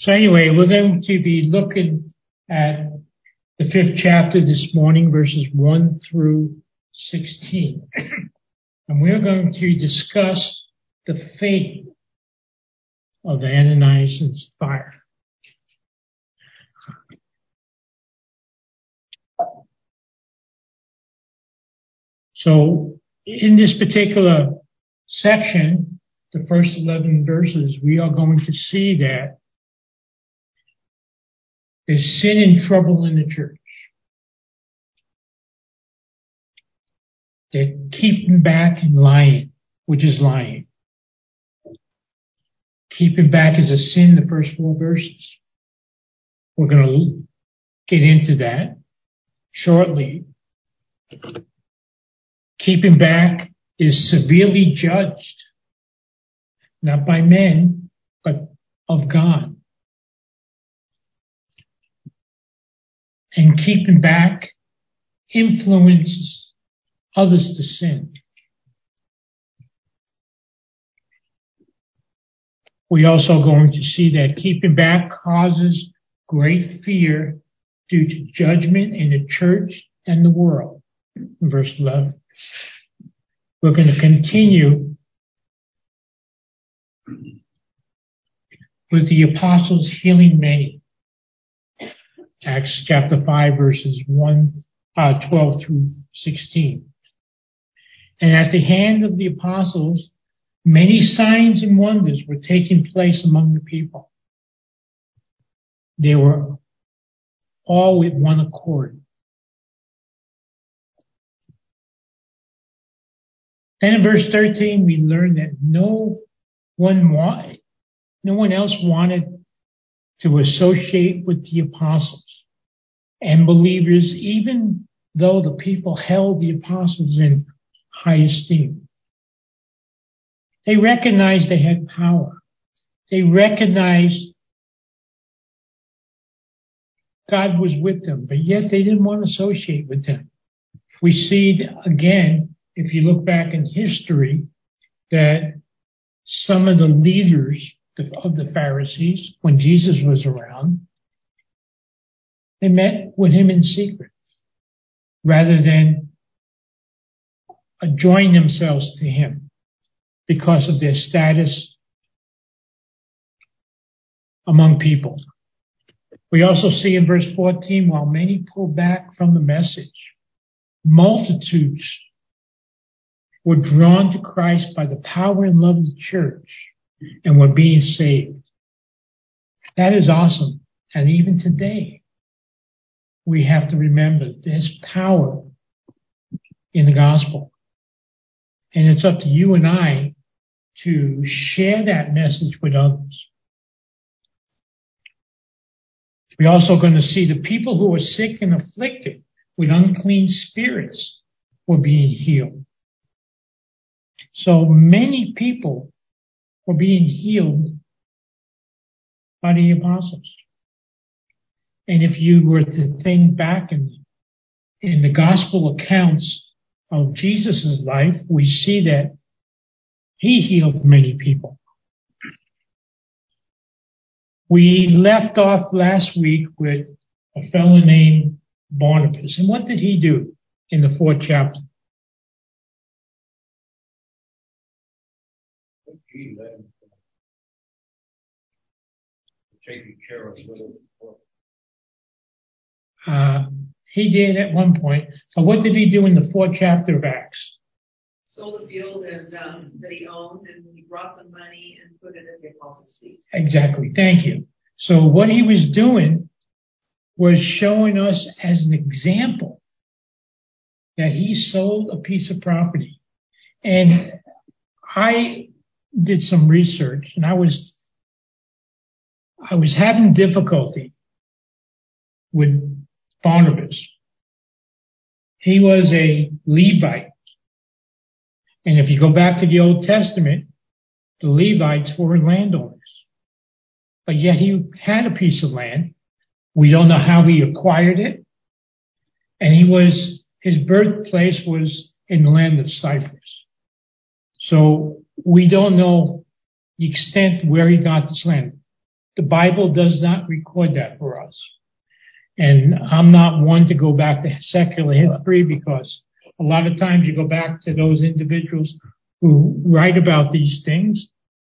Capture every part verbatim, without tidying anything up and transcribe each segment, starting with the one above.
So anyway, we're going to be looking at the fifth chapter this morning, verses one through sixteen. And we're going to discuss the fate of Ananias and Sapphira. So in this particular section, the first eleven verses, we are going to see that there's sin and trouble in the church. They're keeping back and lying, which is lying. Keeping back is a sin, the first four verses. We're going to get into that shortly. Keeping back is severely judged, not by men, but of God. And keeping back influences others to sin. We're also going to see that keeping back causes great fear due to judgment in the church and the world. In verse eleven. We're going to continue with the apostles healing many. Acts chapter five, verses one, uh, twelve through sixteen. And at the hand of the apostles, many signs and wonders were taking place among the people. They were all with one accord. Then in verse thirteen, we learn that no one wanted, no one else wanted to associate with the apostles and believers, even though the people held the apostles in high esteem. They recognized they had power. They recognized God was with them, but yet they didn't want to associate with them. We see again, if you look back in history, that some of the leaders of the Pharisees, when Jesus was around, they met with him in secret rather than join themselves to him because of their status among people. We also see in verse fourteen, while many pulled back from the message, multitudes were drawn to Christ by the power and love of the church and were being saved. That is awesome. And even today, we have to remember there's power in the gospel. And it's up to you and I to share that message with others. We're also going to see the people who are sick and afflicted with unclean spirits were being healed. So many people were being healed by the apostles. And if you were to think back in, in the gospel accounts of Jesus' life, we see that he healed many people. We left off last week with a fellow named Barnabas. And what did he do in the fourth chapter? He led him taking care of little people. Uh, he did at one point. So what did he do in the fourth chapter of Acts? Sold a field and, um, that he owned, and he brought the money and put it at the apostles' feet. Exactly. Thank you. So what he was doing was showing us as an example that he sold a piece of property. And I did some research, and I was I was having difficulty with Barnabas. He was a Levite. And if you go back to the Old Testament, the Levites were landowners. But yet he had a piece of land. We don't know how he acquired it. And he was, his birthplace was in the land of Cyprus. So we don't know the extent where he got this land. the Bible does not record that for us. And I'm not one to go back to secular history because a lot of times you go back to those individuals who write about these things.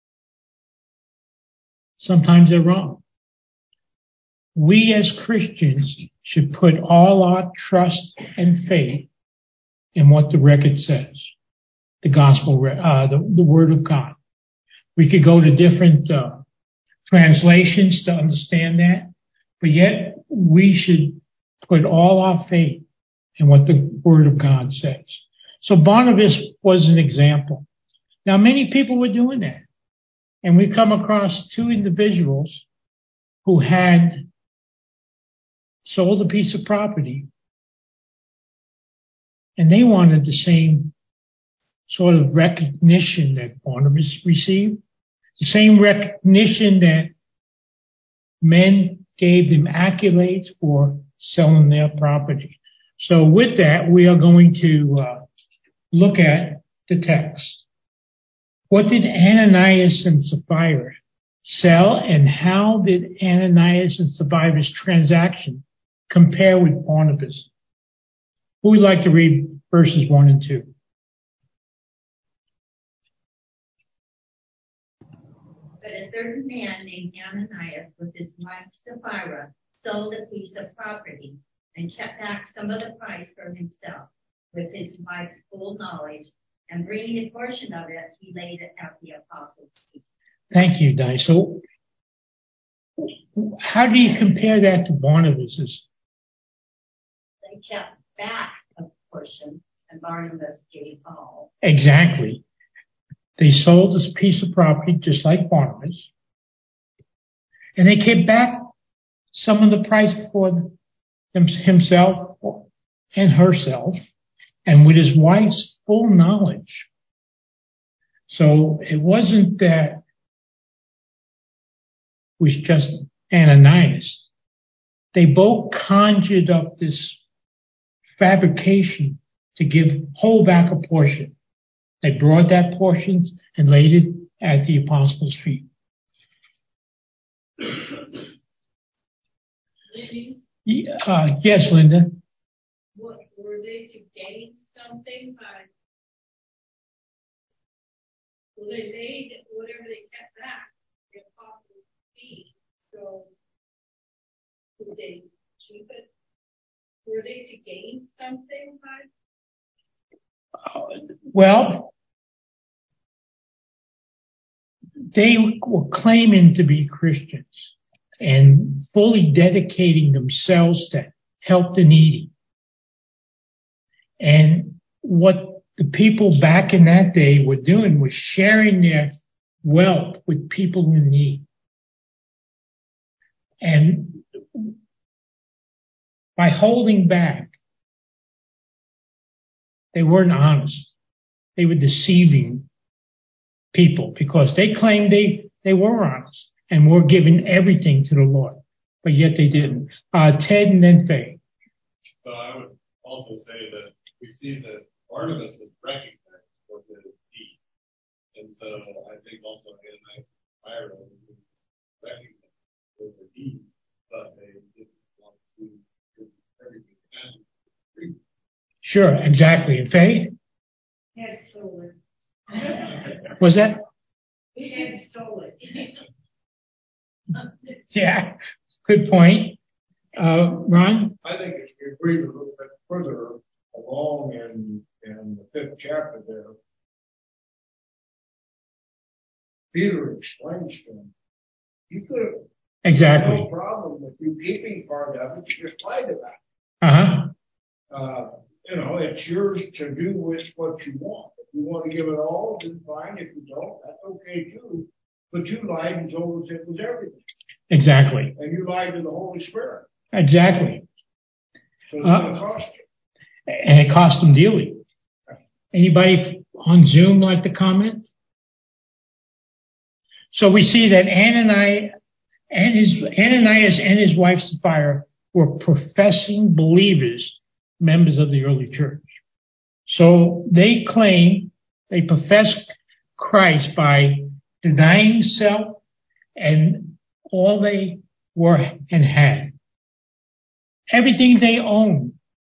Sometimes they're wrong. We as Christians should put all our trust and faith in what the record says, the gospel, uh, the, the word of God. We could go to different uh, translations to understand that, but yet we should put all our faith in what the word of God says. So Barnabas was an example. Now, many people were doing that. And we come across two individuals who had sold a piece of property, and they wanted the same sort of recognition that Barnabas received, the same recognition that men gave them accolades for selling their property. So with that, we are going to uh, look at the text. What did Ananias and Sapphira sell, and how did Ananias and Sapphira's transaction compare with Barnabas? Who would like to read verses one and two? But a certain man named Ananias with his wife Sapphira sold a piece of property and kept back some of the price for himself with his wife's full knowledge, and bringing a portion of it, he laid it at the apostles' feet. Thank you, Di. So how do you compare that to Barnabas's? They kept back a portion, and Barnabas gave all. Exactly. They sold this piece of property just like Barnabas, and they kept back some of the price for himself and herself, and with his wife's full knowledge. So it wasn't that it was just Ananias. They both conjured up this fabrication to give, hold back a portion. They brought that portion and laid it at the apostles' feet. Uh, yes, Linda. What, were they to gain something by, well, they laid whatever they kept back, the apostles' feet, so did they keep it? Were they to gain something by? Uh, well, they were claiming to be Christians and fully dedicating themselves to help the needy. And what the people back in that day were doing was sharing their wealth with people in need. And by holding back, they weren't honest. They were deceiving people because they claimed they, they were honest and were giving everything to the Lord, but yet they didn't. Uh, Ted and then Faye. So I would also say that we see that Barnabas was recognized for his deed. And so I think also Ananias and Sapphira was recognized for their deeds, but they didn't want to give everything to them. Sure, exactly. And Faye? He had stolen. Was that? He had stolen. Yeah, good point. Uh, Ron? I think if you read a little bit further along in, in the fifth chapter there, Peter explains to him, you could have Exactly. no problem with you keeping part of it, you just lied about it. Uh-huh. Uh, you know, it's yours to do with what you want. If you want to give it all, then fine. If you don't, that's okay too. But you lied and told us it was everything. Exactly. And you lied to the Holy Spirit. Exactly. So it's Uh, going to cost you. And it cost them dearly. Anybody on Zoom like to comment? So we see that Ananias and his, Ananias and his wife Sapphira were professing believers, members of the early church. So they claim, they profess Christ by denying self and all they were and had. Everything they owned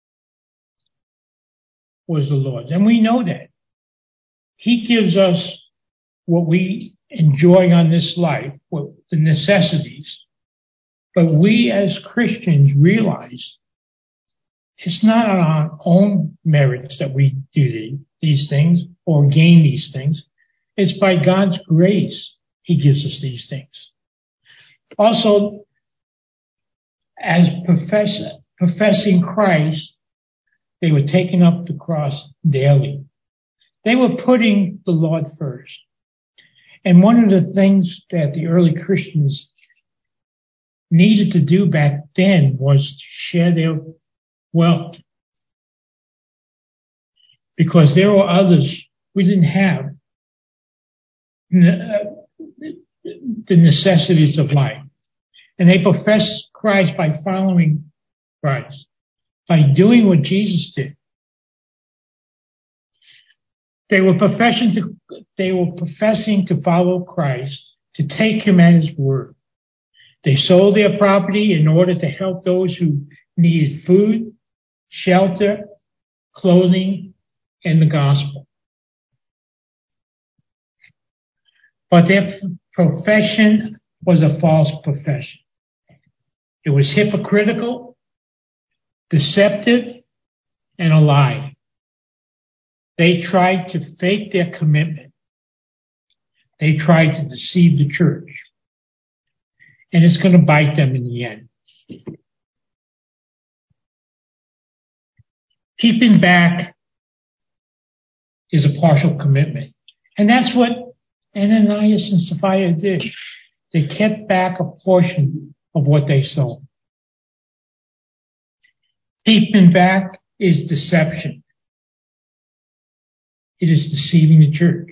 was the Lord's. And we know that. He gives us what we enjoy on this life, what the necessities. But we as Christians realize it's not on our own merits that we do these things or gain these things. It's by God's grace He gives us these things. Also, as profess, professing Christ, they were taking up the cross daily. They were putting the Lord first. And one of the things that the early Christians needed to do back then was to share their wealth. Because there were others we didn't have the necessities of life. And they professed Christ by following Christ, by doing what Jesus did. They were professing to, they were professing to follow Christ, to take Him at His word. They sold their property in order to help those who needed food, shelter, clothing, and the gospel. But their profession was a false profession. It was hypocritical, deceptive, and a lie. They tried to fake their commitment. They tried to deceive the church. And it's going to bite them in the end. Keeping back is a partial commitment. And that's what Ananias and Sapphira did. They kept back a portion of what they sold. Keeping back is deception. It is deceiving the church.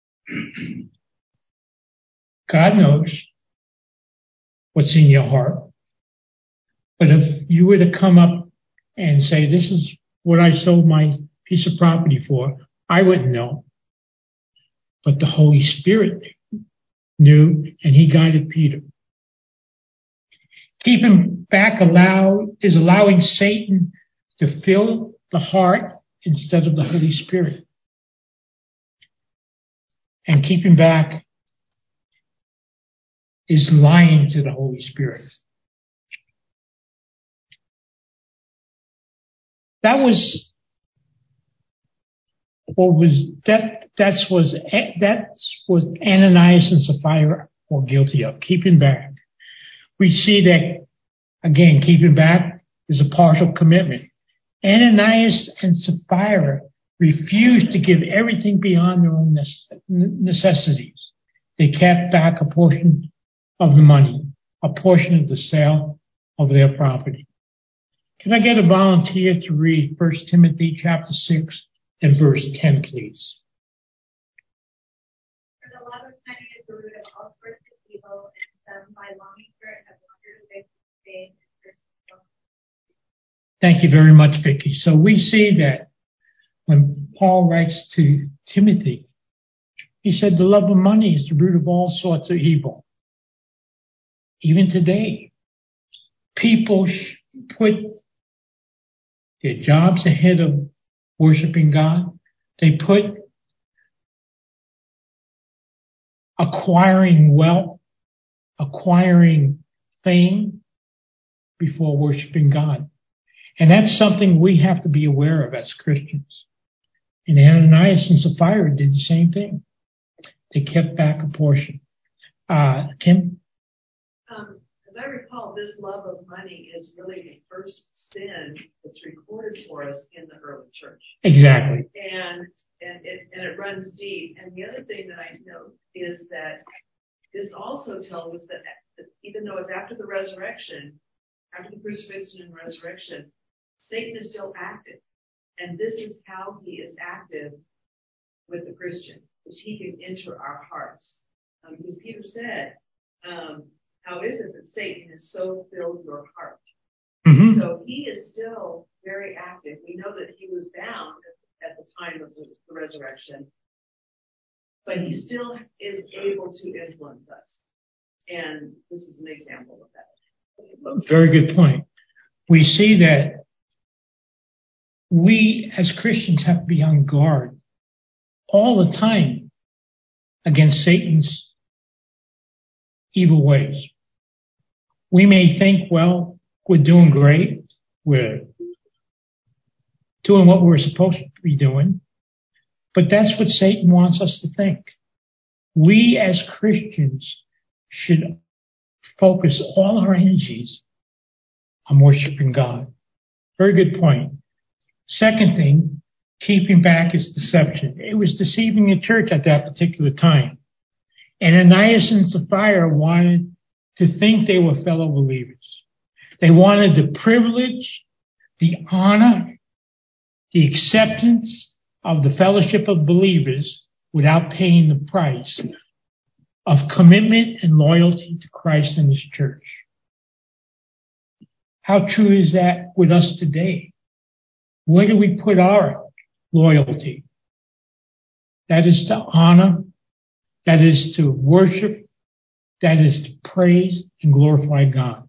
God knows what's in your heart. But if you were to come up and say, this is what I sold my piece of property for, I wouldn't know. But the Holy Spirit knew, and He guided Peter. Keeping back allow, is allowing Satan to fill the heart instead of the Holy Spirit. And keeping back is lying to the Holy Spirit. That was what was that that's was that's what Ananias and Sapphira were guilty of, keeping back. We see that again, keeping back is a partial commitment. Ananias and Sapphira refused to give everything beyond their own necessities. They kept back a portion of the money, a portion of the sale of their property. Can I get a volunteer to read First Timothy chapter six and verse ten, please? For the love of money is the root of all sorts of evil, and some by longing for it have wandered away from the faith and cursed. Thank you very much, Vicki. So we see that when Paul writes to Timothy, he said the love of money is the root of all sorts of evil. Even today, people put their jobs ahead of worshiping God. They put acquiring wealth, acquiring fame before worshiping God. And that's something we have to be aware of as Christians. And Ananias and Sapphira did the same thing. They kept back a portion. Uh, Kim? Um, as I recall, this love of money is really the first sin that's recorded for us in the early church. Exactly. And and it and it runs deep. And the other thing that I know is that this also tells us that, that even though it's after the resurrection, after the crucifixion and resurrection, Satan is still active. And this is how he is active with the Christian, is he can enter our hearts. Um, because Peter said, um, how is it that Satan has so filled your heart? Mm-hmm. So he is still very active. We know that he was bound at, at the time of the, the resurrection, but he still is able to influence us. And this is an example of that. Very good point. We see that we as Christians have to be on guard all the time against Satan's evil ways. We may think, well, we're doing great. We're doing what we're supposed to be doing. But that's what Satan wants us to think. We as Christians should focus all our energies on worshiping God. Very good point. Second thing, keeping back is deception. It was deceiving the church at that particular time. And Ananias and Sapphira wanted to think they were fellow believers. They wanted the privilege, the honor, the acceptance of the fellowship of believers without paying the price of commitment and loyalty to Christ and His church. How true is that with us today? Where do we put our loyalty? That is to honor, that is to worship, that is to praise and glorify God.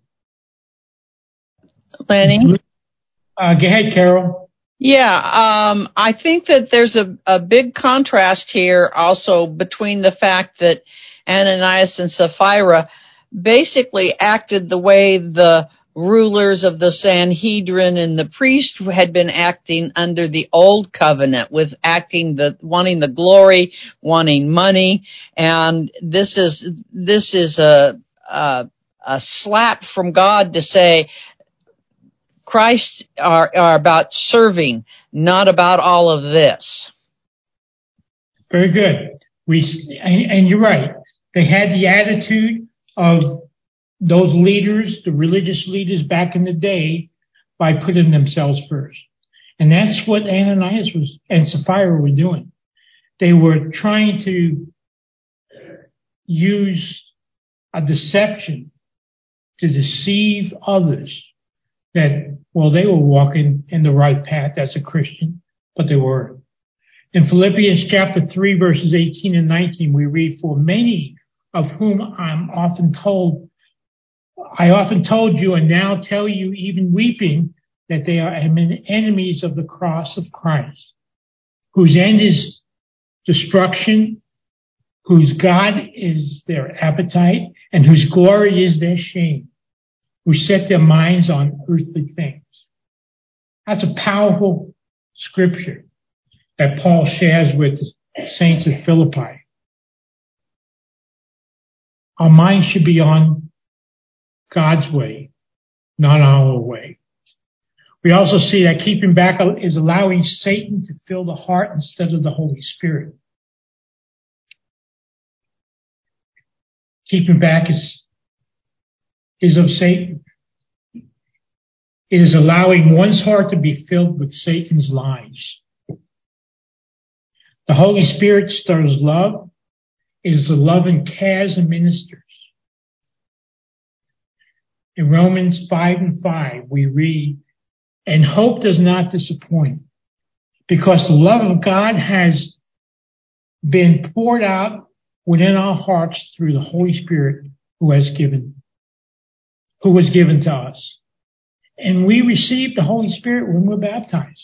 Lenny? Uh, go ahead, Carol. Yeah, um, I think that there's a, a big contrast here also between the fact that Ananias and Sapphira basically acted the way the rulers of the Sanhedrin and the priest had been acting under the old covenant, with acting the wanting the glory, wanting money, and this is this is a a, a slap from God to say Christ are, are about serving, not about all of this. Very good. We and, and you're right. They had the attitude of those leaders, the religious leaders back in the day, by putting themselves first. And that's what Ananias was and Sapphira were doing. They were trying to use a deception to deceive others that, well, they were walking in the right path as a Christian, but they weren't. In Philippians chapter three, verses eighteen and nineteen, we read, "For many of whom I'm often told, I often told you and now tell you, even weeping, that they are enemies of the cross of Christ, whose end is destruction, whose God is their appetite, and whose glory is their shame, who set their minds on earthly things." That's a powerful scripture that Paul shares with the saints at Philippi. Our minds should be on God's way, not our way. We also see that keeping back is allowing Satan to fill the heart instead of the Holy Spirit. Keeping back is, is of Satan. It is allowing one's heart to be filled with Satan's lies. The Holy Spirit stirs love. It is the love and cares and ministers. In Romans five and five, we read, "And hope does not disappoint, because the love of God has been poured out within our hearts through the Holy Spirit who has given, who was given to us." And we receive the Holy Spirit when we're baptized.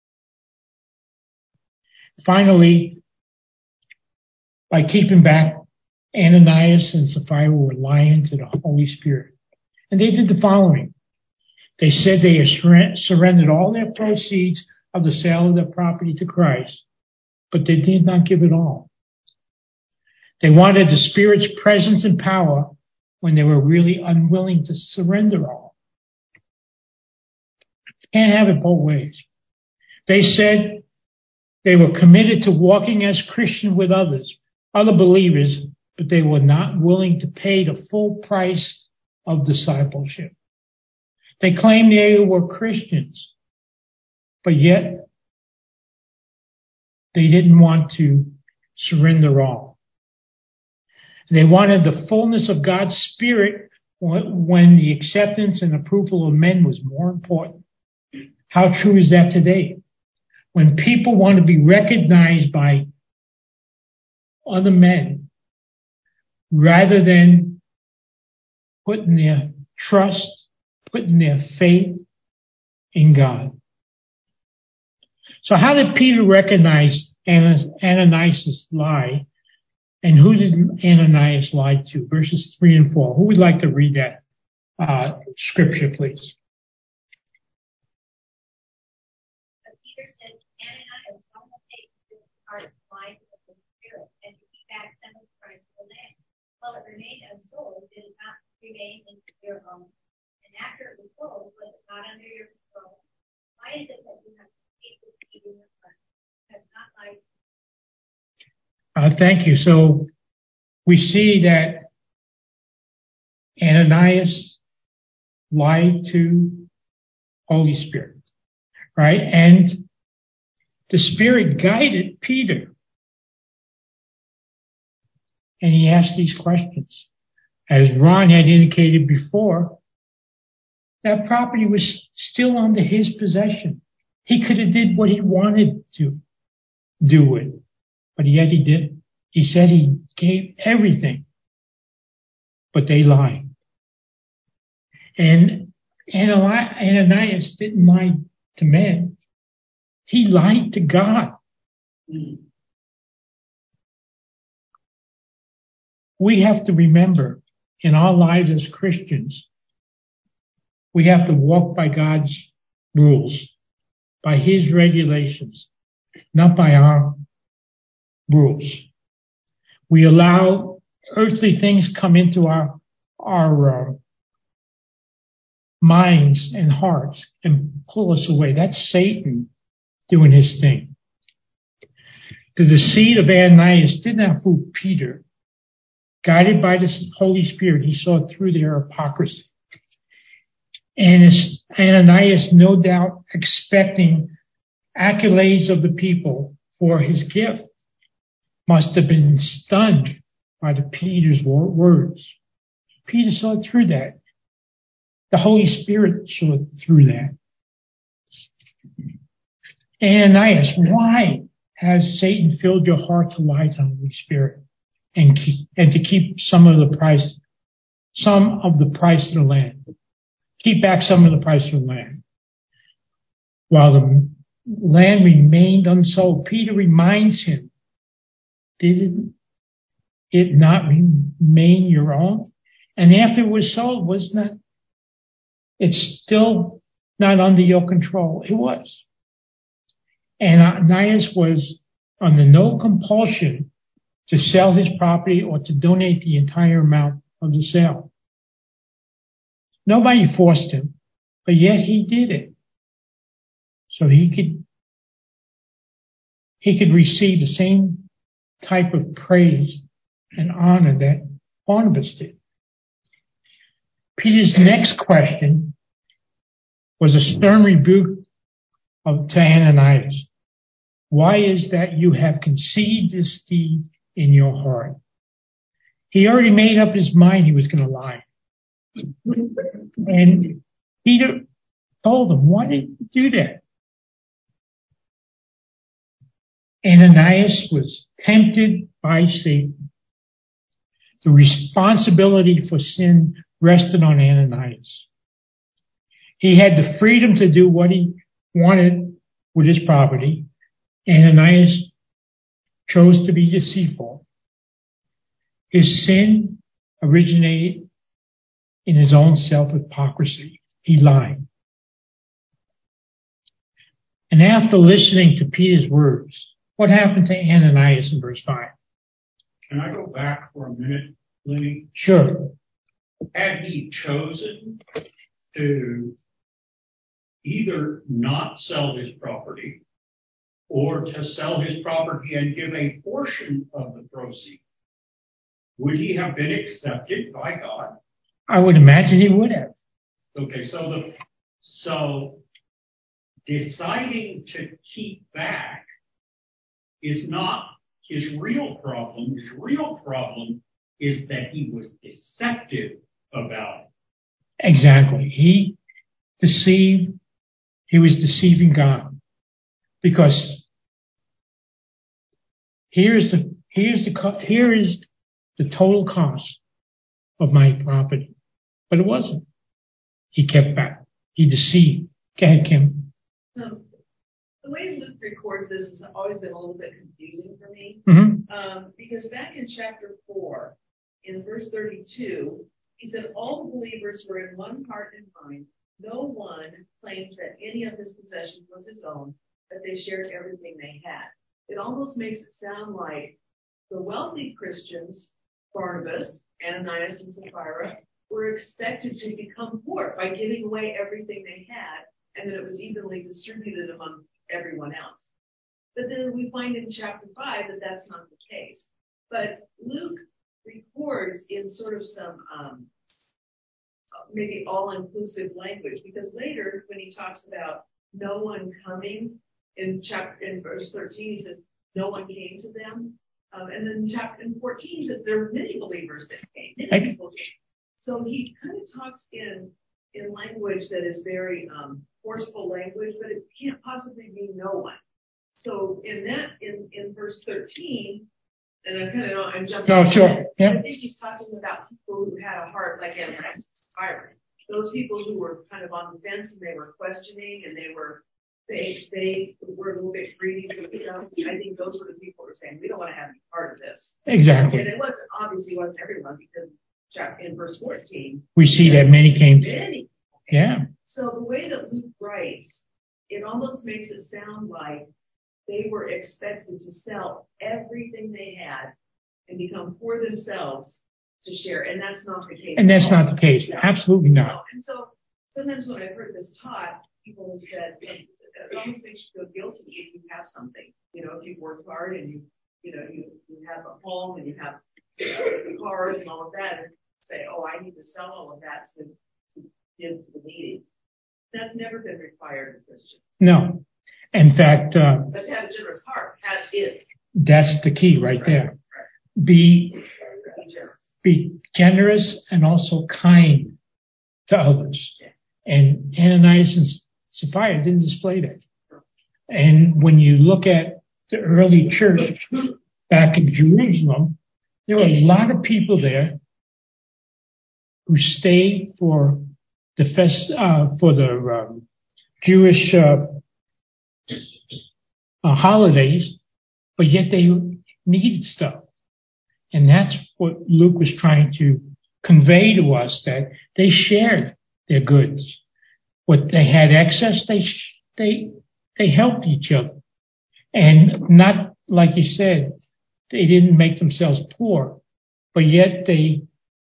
Finally, by keeping back, Ananias and Sapphira were lying to the Holy Spirit. And they did the following. They said they surrendered all their proceeds of the sale of their property to Christ, but they did not give it all. They wanted the Spirit's presence and power when they were really unwilling to surrender all. Can't have it both ways. They said they were committed to walking as Christians with others, other believers, but they were not willing to pay the full price of discipleship. They claimed they were Christians, but yet they didn't want to surrender all. They wanted the fullness of God's Spirit when the acceptance and approval of men was more important. How true is that today? When people want to be recognized by other men rather than putting their trust, putting their faith in God. So how did Peter recognize Ananias' lie? And who did Ananias lie to? Verses three and four. Who would like to read that uh, scripture, please? But Peter said, Ananias, don't take this heart life of the Spirit and to keep back some of the price of the land. While it remained unsold, did it not remain in your own? And after it was sold, was it not under your control? Why is it that you have to keep this deed in your heart? Have not lied. Uh, thank you. So we see that Ananias lied to Holy Spirit, right? And the Spirit guided Peter. And he asked these questions. As Ron had indicated before, that property was still under his possession. He could have did what he wanted to do with it. But yet he didn't. He said he gave everything. But they lied. And Ananias didn't lie to men. He lied to God. We have to remember in our lives as Christians, we have to walk by God's rules, by His regulations, not by our rules. We allow earthly things come into our our uh, minds and hearts and pull us away. That's Satan doing his thing. The deceit of Ananias did not fool Peter. Guided by the Holy Spirit, he saw through their hypocrisy. And Ananias, no doubt expecting accolades of the people for his gift, must have been stunned by the Peter's words. Peter saw through that. The Holy Spirit saw through that. Ananias, why has Satan filled your heart to lie to the Holy Spirit and keep, and to keep some of the price, some of the price of the land? Keep back some of the price of the land. While the land remained unsold, Peter reminds him, did it not remain your own? And after it was sold, was not, it's still not under your control. It was. And Ananias was under no compulsion to sell his property or to donate the entire amount of the sale. Nobody forced him, but yet he did it. So he could, he could receive the same type of praise and honor that Barnabas did. Peter's next question was a stern rebuke of, to Ananias. Why is that you have conceived this deed in your heart? He already made up his mind he was going to lie. And Peter told him, why did you do that? Ananias was tempted by Satan. The responsibility for sin rested on Ananias. He had the freedom to do what he wanted with his property. Ananias chose to be deceitful. His sin originated in his own self-hypocrisy. He lied. And after listening to Peter's words, what happened to Ananias in verse five? Can I go back for a minute, Lenny? Sure. Had he chosen to either not sell his property or to sell his property and give a portion of the proceeds, would he have been accepted by God? I would imagine he would have. Okay, so the so deciding to keep back is not his real problem. His real problem is that he was deceptive about it. Exactly. He deceived, he was deceiving God. Because here's the, here's the, here is the total cost of my property. but it wasn't. He kept back. He deceived. Go ahead, Kim. Um, the way Luke records this has always been a little bit confusing for me. Mm-hmm. Um, because back in chapter four, in verse thirty-two, he said, all the believers were in one heart and mind. No one claims that any of his possessions was his own, that they shared everything they had. It almost makes it sound like the wealthy Christians, Barnabas, Ananias, and Sapphira, were expected to become poor by giving away everything they had, and that it was evenly distributed among everyone else. But then we find in chapter five that that's not the case. But Luke records in sort of some um, maybe all-inclusive language, because later when he talks about no one coming in chapter in verse thirteen, he says no one came to them, um, and then chapter in fourteen he says there were many believers that came, many people came. So he kind of talks in in language that is very um, forceful language, but it can't possibly be no one. So in that in in verse thirteen. And I'm kind of I'm jumping. No, sure. Yeah. I think he's talking about people who had a heart like Ananias and Sapphira. Those people who were kind of on the fence and they were questioning and they were they they were a little bit greedy for the stuff. I think those were the people who were saying we don't want to have any part of this. Exactly. And it wasn't obviously it wasn't everyone, because in verse fourteen we see that many came. To, many. yeah. So the way that Luke writes, it almost makes it sound like they were expected to sell everything they had and become poor themselves to share. And that's not the case. And that's not the case. Absolutely not. And so sometimes when I've heard this taught, people have said, it almost makes you feel guilty if you have something. You know, if you've worked hard and you, you know, you, you have a home and you have uh, cars and all of that, and say, oh, I need to sell all of that to, to give to the needy. That's never been required in Christians. No. In fact, uh, but to have a generous heart, that is. That's the key right there. Be, be generous and also kind to others. And Ananias and Sapphira didn't display that. And when you look at the early church back in Jerusalem, there were a lot of people there who stayed for the fest, uh, for the um, Jewish uh, uh, holidays, but yet they needed stuff. And that's what Luke was trying to convey to us, that they shared their goods. What they had excess, they they they helped each other. And not, like you said, they didn't make themselves poor, but yet they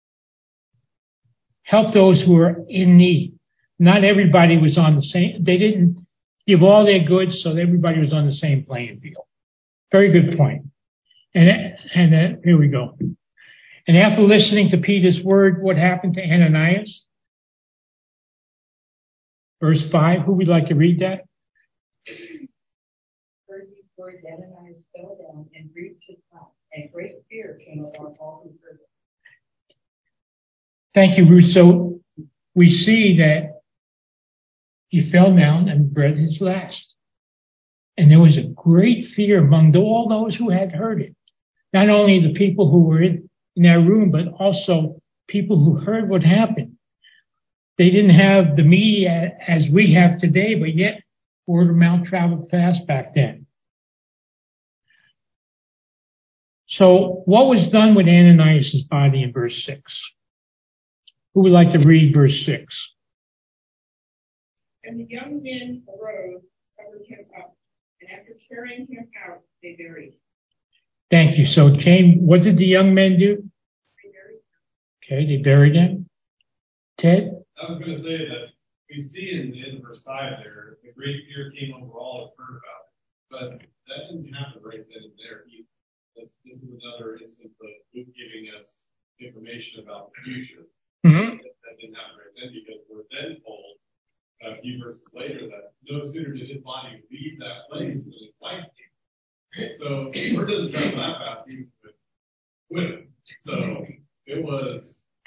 helped those who were in need. Not everybody was on the same, they didn't give all their goods so everybody was on the same playing field. Very good point. And, and uh, here we go. And after listening to Peter's word, what happened to Ananias? Verse five, who would like to read that? Heard these words, Ananias fell down and breathed his last, and great fear came upon all who heard it. Thank you, Ruth. So we see that he fell down and breathed his last. And there was a great fear among all those who had heard it. Not only the people who were in, in that room, but also people who heard what happened. They didn't have the media as we have today, but yet word of mouth traveled fast back then. So what was done with Ananias' body in verse six? Who would like to read verse six? And the young men arose, covered him up, and after carrying him out, they buried him. Thank you. So, James, what did the young men do? They buried him. Okay, they buried him. Ted? I was going to say that we see in the end of verse five there, the great fear came over all who heard about it. But that didn't happen right then and there either. This, this is another instance of Luke giving us information about the future. Mm-hmm. That, that didn't happen right then, because we're then told a few verses later that no sooner did his body leave that place than his wife came. So word doesn't travel that fast even with women. So it was,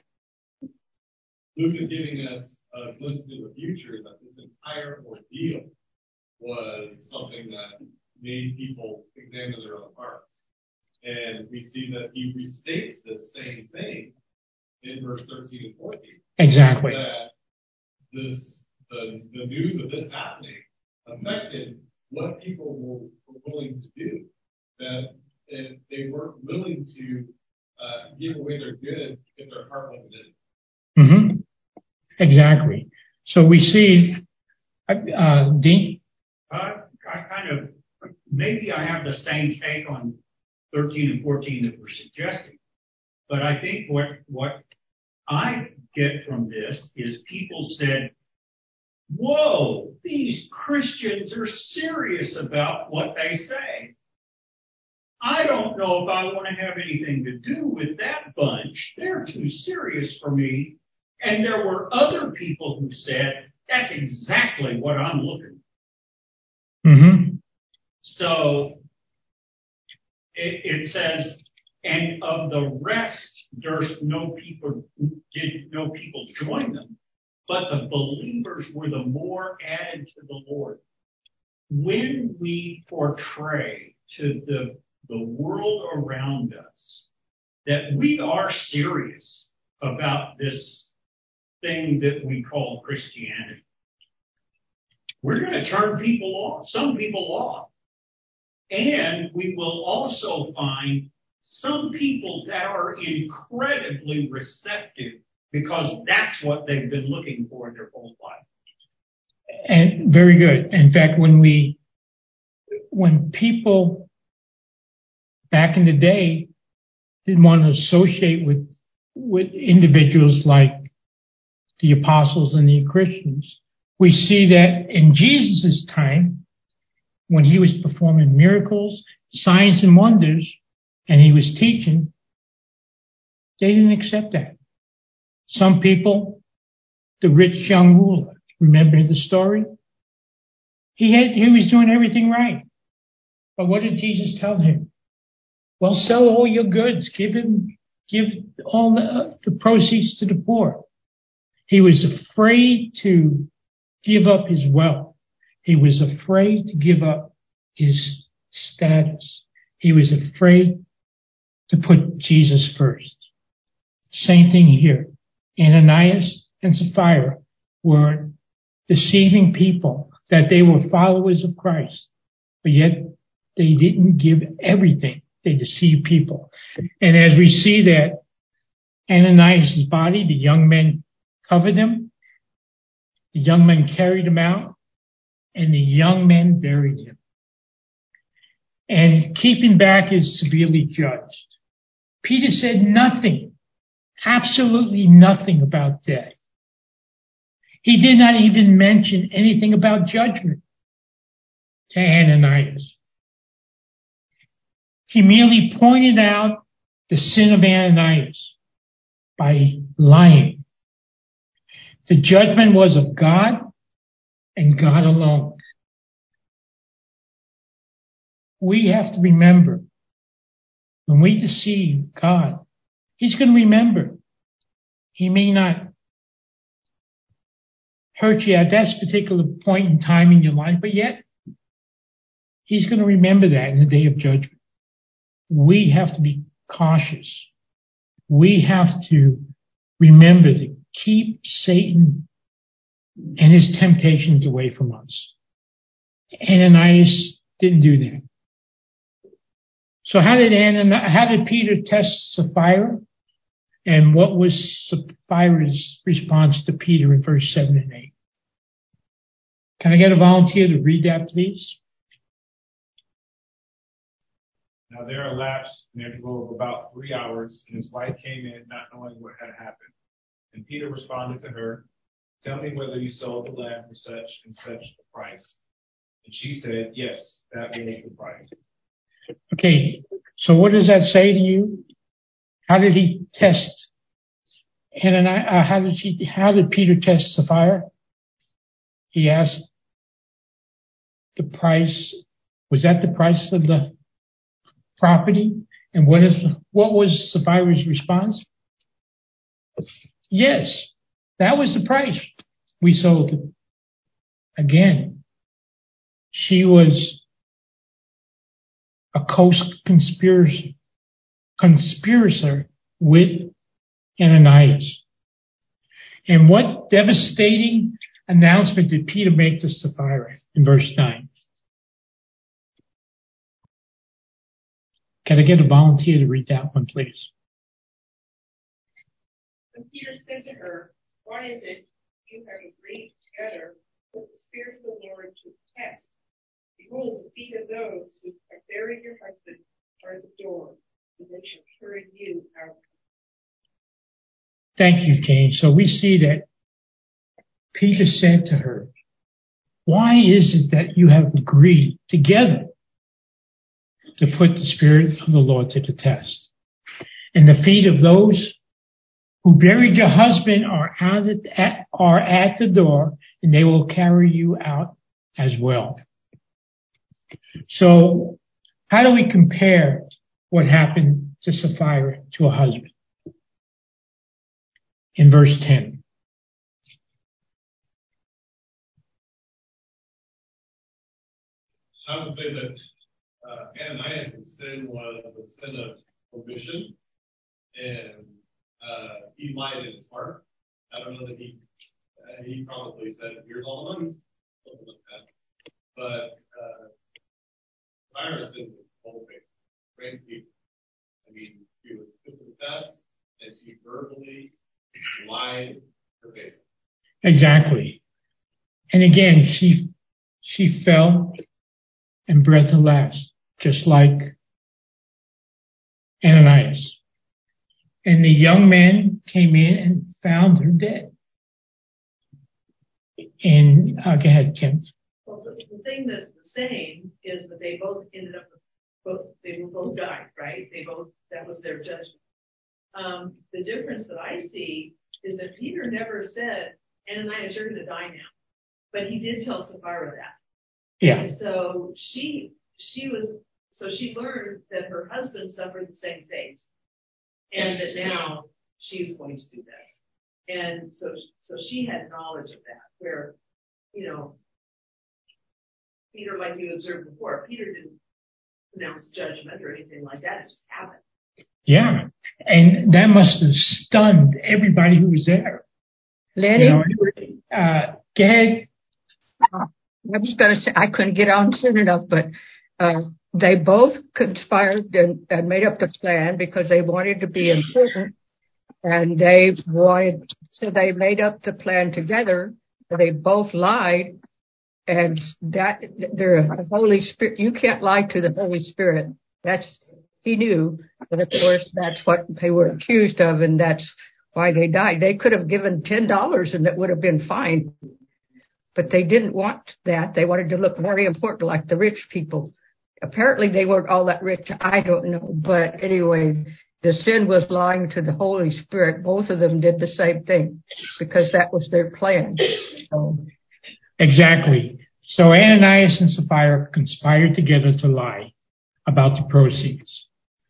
Luke is giving us a glimpse into the future that this entire ordeal was something that made people examine their own hearts. And we see that he restates the same thing in verse thirteen and fourteen. Exactly. That this, the, the news of this happening affected what people were, were willing to do. That if they weren't willing to uh, give away their goods if their heart wasn't in it. Mm-hmm. Exactly. So we see, uh, Dean? Uh, I kind of, maybe I have the same take on thirteen and fourteen that we're suggesting. But I think what, what I get from this is people said, whoa, these Christians are serious about what they say. I don't know if I want to have anything to do with that bunch. They're too serious for me. And there were other people who said, that's exactly what I'm looking for. Mm-hmm. So it, it says, and of the rest, durst no people, did no people join them, but the believers were the more added to the Lord. When we portray to the, the world around us that we are serious about this thing that we call Christianity, we're going to turn people off, some people off. And we will also find some people that are incredibly receptive because that's what they've been looking for their whole life. And very good. In fact, when we, when people back in the day didn't want to associate with, with individuals like the apostles and the Christians, we see that in Jesus' time, when he was performing miracles, signs and wonders, and he was teaching, they didn't accept that. Some people, the rich young ruler, remember the story? He had, he was doing everything right. But what did Jesus tell him? Well, sell all your goods, give him, give all the, the proceeds to the poor. He was afraid to give up his wealth. He was afraid to give up his status. He was afraid to put Jesus first. Same thing here. Ananias and Sapphira were deceiving people that they were followers of Christ, but yet they didn't give everything. They deceived people. And as we see that Ananias' body, the young men covered him, the young men carried him out, and the young men buried him. And keeping back is severely judged. Peter said nothing, absolutely nothing about death. He did not even mention anything about judgment to Ananias. He merely pointed out the sin of Ananias by lying. The judgment was of God and God alone. We have to remember, when we deceive God, he's going to remember. He may not hurt you at that particular point in time in your life, but yet he's going to remember that in the day of judgment. We have to be cautious. We have to remember to keep Satan and his temptations away from us. Ananias didn't do that. So how did Ananias, how did Peter test Sapphira? And what was Sapphira's response to Peter in verse seven and eight? Can I get a volunteer to read that, please? Now there elapsed an interval of about three hours, and his wife came in not knowing what had happened. And Peter responded to her, "Tell me whether you sold the land for such and such a price." And she said, "Yes, that was the price." Okay, so what does that say to you? How did he test? And uh, how did she? How did Peter test Sapphira? He asked the price. Was that the price of the property? And what is what was Sapphira's response? Yes, that was the price. We sold it. Again, she was a co-conspirator conspirator with Ananias. And what devastating announcement did Peter make to Sapphira in verse nine? Can I get a volunteer to read that one, please? And Peter said to her, "Why is it you have agreed together with the Spirit of the Lord to test? Behold, the feet of those who have buried your husband are at the door, and they shall carry you out." Thank you, Jane. So we see that Peter said to her, "Why is it that you have agreed together to put the Spirit of the Lord to the test? And the feet of those who buried your husband are out at, are at the door, and they will carry you out as well." So how do we compare what happened to Sapphira to a husband? In verse ten. I would say that uh, Ananias' sin was a sin of omission, and uh, he lied in his heart. I don't know that he uh, he probably said, "Here's all the money," something like that. But uh, Sapphira's sin was whole faith, great people. I mean, she was put to the test, and she verbally lied her face. Exactly. And again, she she fell and breathed her last, just like Ananias. And the young man came in and found her dead. And uh, go ahead, Kim. Well, the, the thing that's the same is that they both ended up, both they were both died, right? They both, that was their judgment. Um, the difference that I see is that Peter never said, "Ananias, you're going to die now," but he did tell Sapphira that. Yeah. And so she she was so she learned that her husband suffered the same fate, and that now she's going to do this. And so so she had knowledge of that. Where, you know, Peter, like you observed before, Peter didn't pronounce judgment or anything like that. It just happened. Yeah, and that must have stunned everybody who was there. Lenny, You know, uh, go ahead. I was going to say, I couldn't get on soon enough, but uh, they both conspired and, and made up the plan because they wanted to be important, and they wanted, so they made up the plan together. They both lied, and that the Holy Spirit, you can't lie to the Holy Spirit. That's, he knew, but of course that's what they were accused of, and that's why they died. They could have given ten dollars and it would have been fine. But they didn't want that. They wanted to look very important like the rich people. Apparently they weren't all that rich. I don't know. But anyway, the sin was lying to the Holy Spirit. Both of them did the same thing because that was their plan. So. Exactly. So Ananias and Sapphira conspired together to lie about the proceeds.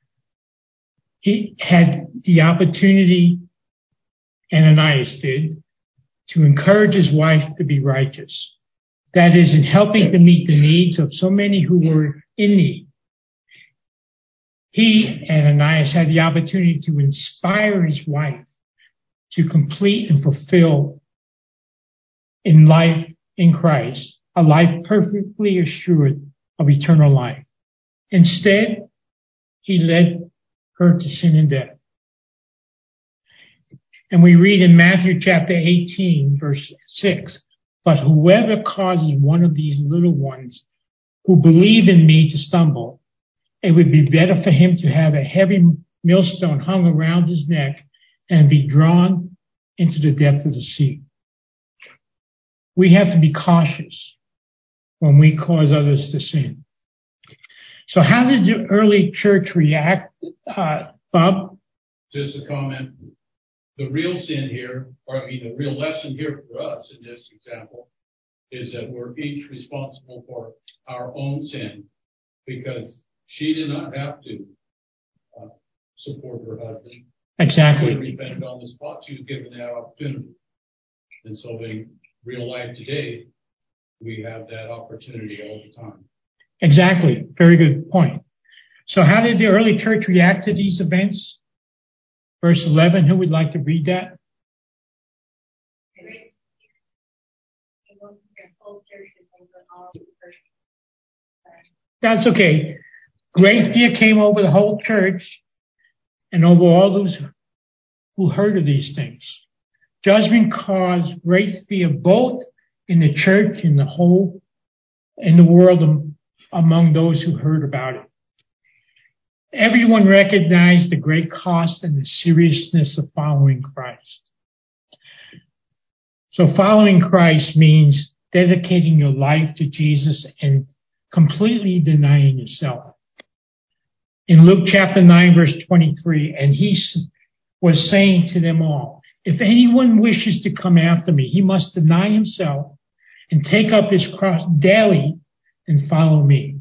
He had the opportunity, Ananias did, to encourage his wife to be righteous. That is, in helping to meet the needs of so many who were in need. He, Ananias, had the opportunity to inspire his wife to complete and fulfill in life in Christ, a life perfectly assured of eternal life. Instead, he led her to sin and death. And we read in Matthew chapter eighteen, verse six, "But whoever causes one of these little ones who believe in me to stumble, it would be better for him to have a heavy millstone hung around his neck and be drawn into the depth of the sea." We have to be cautious when we cause others to sin. So how did the early church react, uh, Bob? Just a comment. The real sin here, or I mean, the real lesson here for us in this example is that we're each responsible for our own sin, because she did not have to uh, support her husband. Exactly. She repented on the spot. She was given that opportunity. And so in real life today, we have that opportunity all the time. Exactly. Very good point. So how did the early church react to these events? verse eleven. Who would like to read that? That's okay. Great fear came over the whole church and over all those who heard of these things. Judgment caused great fear both in the church and the whole in the world among those who heard about it. Everyone recognized the great cost and the seriousness of following Christ. So following Christ means dedicating your life to Jesus and completely denying yourself. In Luke chapter nine, verse twenty-three, and he was saying to them all, if anyone wishes to come after me, he must deny himself and take up his cross daily and follow me.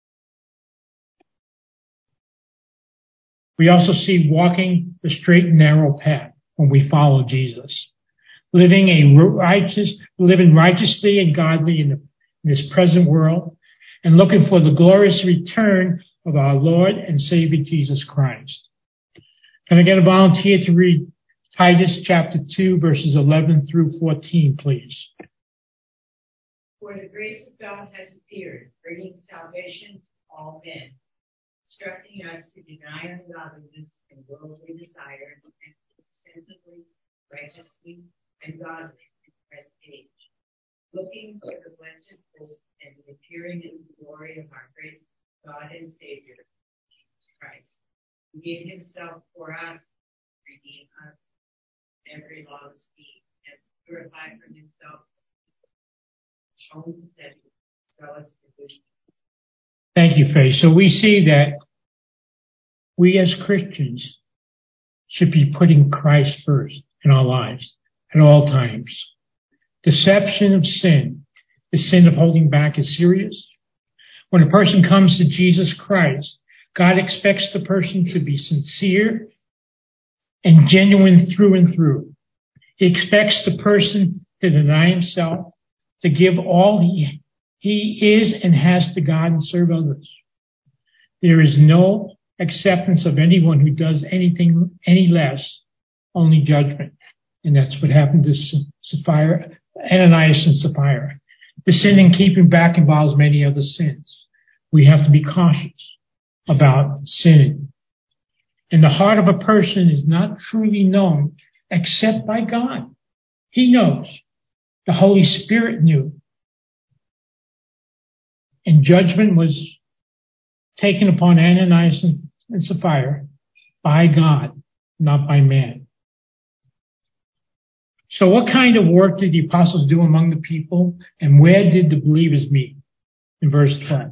We also see walking the straight and narrow path when we follow Jesus. Living a righteous, living righteously and godly in, the, in this present world, and looking for the glorious return of our Lord and Savior Jesus Christ. Can I get a volunteer to read Titus chapter two, verses eleven through fourteen, please? For the grace of God has appeared, bringing salvation to all men, instructing us to deny ungodliness and worldly desires, and live sensibly, righteously, and godly in the present age, looking for the blessed hope and the appearing in the glory of our great God and Savior, Jesus Christ, who gave himself for us, to redeem us from every lawless deed, and purify from himself own possession, so as to good. Thank you, Faye. So we see that we as Christians should be putting Christ first in our lives at all times. Deception of sin, the sin of holding back, is serious. When a person comes to Jesus Christ, God expects the person to be sincere and genuine through and through. He expects the person to deny himself, to give all he, he is and has to God and serve others. There is no acceptance of anyone who does anything any less, only judgment. And that's what happened to Sapphira, Ananias and Sapphira. The sin in keeping back involves many other sins. We have to be cautious about sinning. And the heart of a person is not truly known except by God. He knows. The Holy Spirit knew. And judgment was taken upon Ananias and Sapphira by God, not by man. So what kind of work did the apostles do among the people, and where did the believers meet? In verse twelve.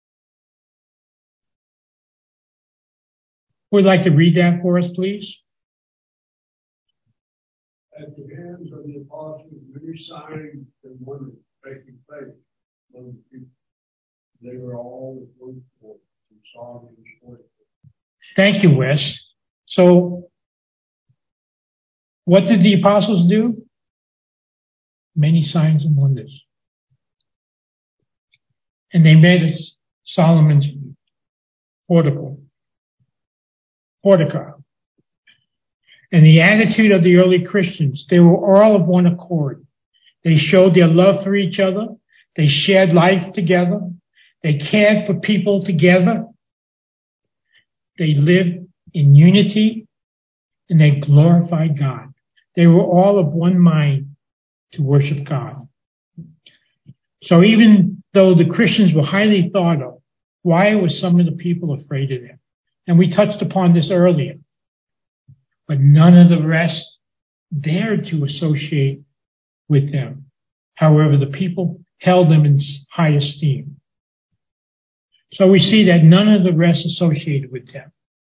Would like to read that for us, please? At the hands of the apostles, many signs and wonders taking place among the people. They were all with one accord and saw the important. Thank you, Wes. So, what did the apostles do? Many signs and wonders. And they made it Solomon's portico. Portico. And the attitude of the early Christians, they were all of one accord. They showed their love for each other. They shared life together. They cared for people together. They lived in unity, and they glorified God. They were all of one mind to worship God. So even though the Christians were highly thought of, why were some of the people afraid of them? And we touched upon this earlier. But none of the rest dared to associate with them. However, the people held them in high esteem. So we see that none of the rest associated with them.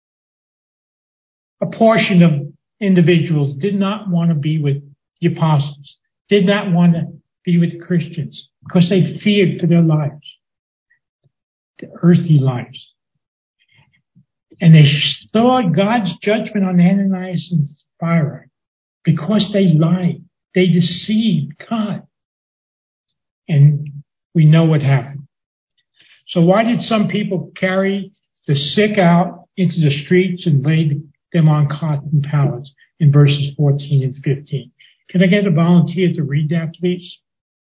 A portion of individuals did not want to be with the apostles, did not want to be with the Christians, because they feared for their lives, the earthly lives. And they saw God's judgment on Ananias and Sapphira because they lied. They deceived God. And we know what happened. So why did some people carry the sick out into the streets and lay them on cotton pallets in verses fourteen and fifteen. Can I get a volunteer to read that, please?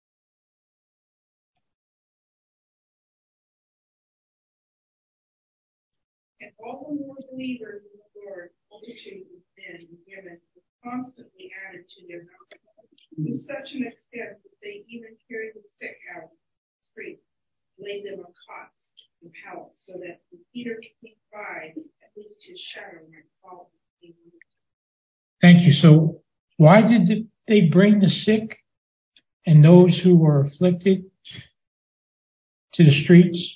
And all the more believers in the Lord, multitudes of men and women were constantly added to their number, to such an extent that they even carried the sick out of the street, laid them on cots and pallets, so that when Peter came by, at least his shadow might fall. Thank you. So why did they bring the sick and those who were afflicted to the streets?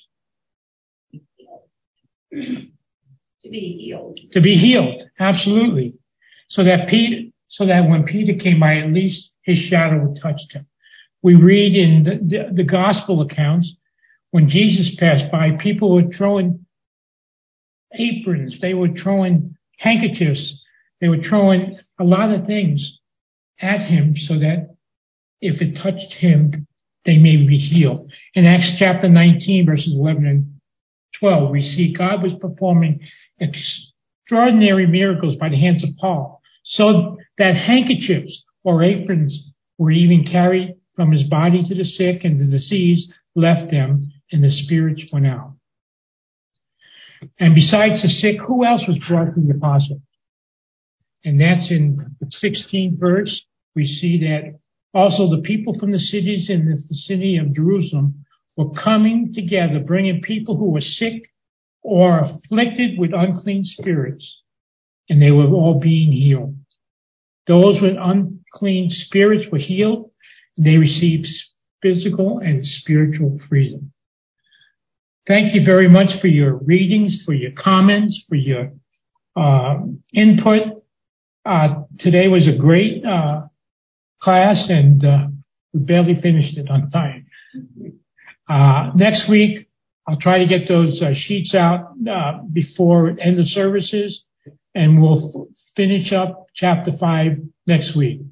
To be healed. To be healed, absolutely. So that Peter, so that when Peter came by, at least his shadow touched him. We read in the, the, the gospel accounts, when Jesus passed by, people were throwing aprons, they were throwing handkerchiefs, they were throwing a lot of things at him so that if it touched him, they may be healed. In Acts chapter nineteen, verses eleven and twelve, we see God was performing extraordinary miracles by the hands of Paul, so that handkerchiefs or aprons were even carried from his body to the sick, and the disease left them, and the spirits went out. And besides the sick, who else was brought to the apostle? And that's in the sixteenth verse. We see that also the people from the cities in the vicinity of Jerusalem were coming together, bringing people who were sick or afflicted with unclean spirits, and they were all being healed. Those with unclean spirits were healed, and they received physical and spiritual freedom. Thank you very much for your readings, for your comments, for your uh, input. Uh, today was a great uh, class, and uh, we barely finished it on time. Uh, next week, I'll try to get those uh, sheets out uh, before end of services, and we'll f- finish up chapter five next week.